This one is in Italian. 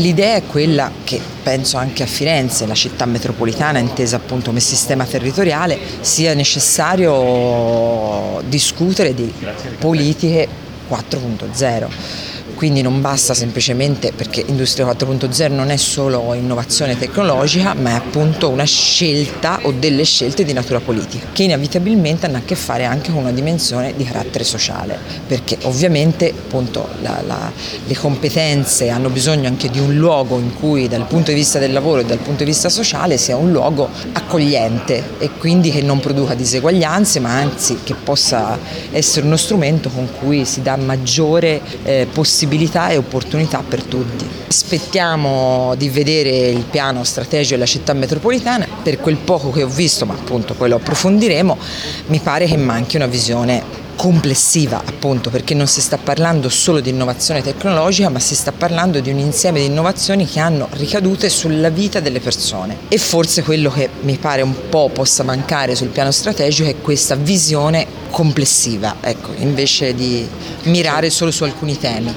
L'idea è quella che penso anche a Firenze, la città metropolitana intesa appunto come sistema territoriale, sia necessario discutere di politiche 4.0. Quindi non basta semplicemente, perché Industria 4.0 non è solo innovazione tecnologica, ma è appunto una scelta o delle scelte di natura politica, che inevitabilmente hanno a che fare anche con una dimensione di carattere sociale, perché ovviamente appunto le competenze hanno bisogno anche di un luogo in cui dal punto di vista del lavoro e dal punto di vista sociale sia un luogo accogliente e quindi che non produca diseguaglianze, ma anzi che possa essere uno strumento con cui si dà maggiore possibilità e opportunità per tutti. Aspettiamo di vedere il piano strategico della città metropolitana. Per quel poco che ho visto, ma appunto poi lo approfondiremo, mi pare che manchi una visione complessiva, appunto perché non si sta parlando solo di innovazione tecnologica, ma si sta parlando di un insieme di innovazioni che hanno ricadute sulla vita delle persone, e forse quello che mi pare un po' possa mancare sul piano strategico è questa visione complessiva, ecco, invece di mirare solo su alcuni temi.